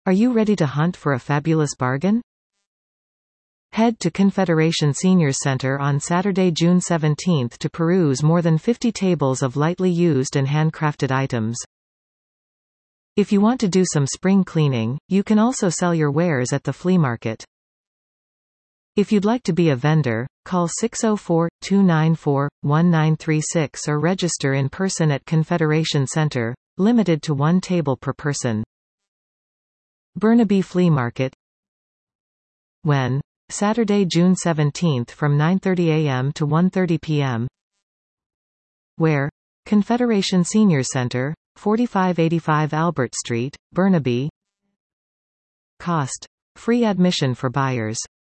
Are you ready to hunt for a fabulous bargain? Head to Confederation Seniors Center on Saturday, June 17 to peruse more than 50 tables of lightly used and handcrafted items. If you want to do some spring cleaning, you can also sell your wares at the flea market. If you'd like to be a vendor, call 604-294-1936 or register in person at Confederation Center, limited to 1 table per person. Burnaby Flea Market. When? Saturday, June 17 from 9:30 a.m. to 1:30 p.m. Where? Confederation Senior Center, 4585 Albert Street, Burnaby. Cost. Free admission for buyers.